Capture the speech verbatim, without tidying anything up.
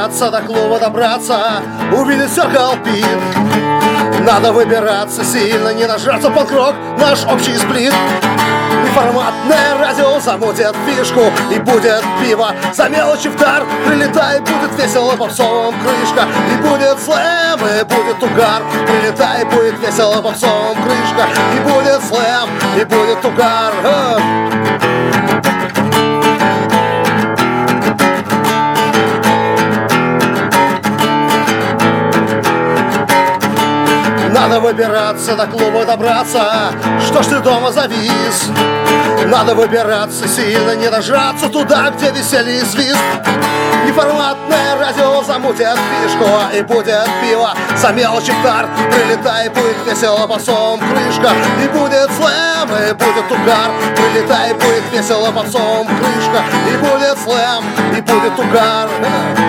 выбираться, до клуба добраться, увидеть Circle Pit. Надо выбираться сильно, не нажаться под крок, наш общий сплит. Неформатное радио замутит фишку, и будет пиво за мелочи в дар. Прилетай, будет весело попсовым крышка, и будет слэм, и будет угар. Прилетай, будет весело попсовым крышка, и будет слэм, и будет угар. Надо выбираться, до клуба добраться. Что ж ты дома завис? Надо выбираться сильно, не дожаться туда, где веселье и свист. Неформатное радио замутит фишку, и будет пиво за мелочи в дар. Прилетай, будет весело попсовым крышка, и будет слэм, и будет угар. Прилетай, будет весело попсовым крышка, и будет слэм, и будет угар.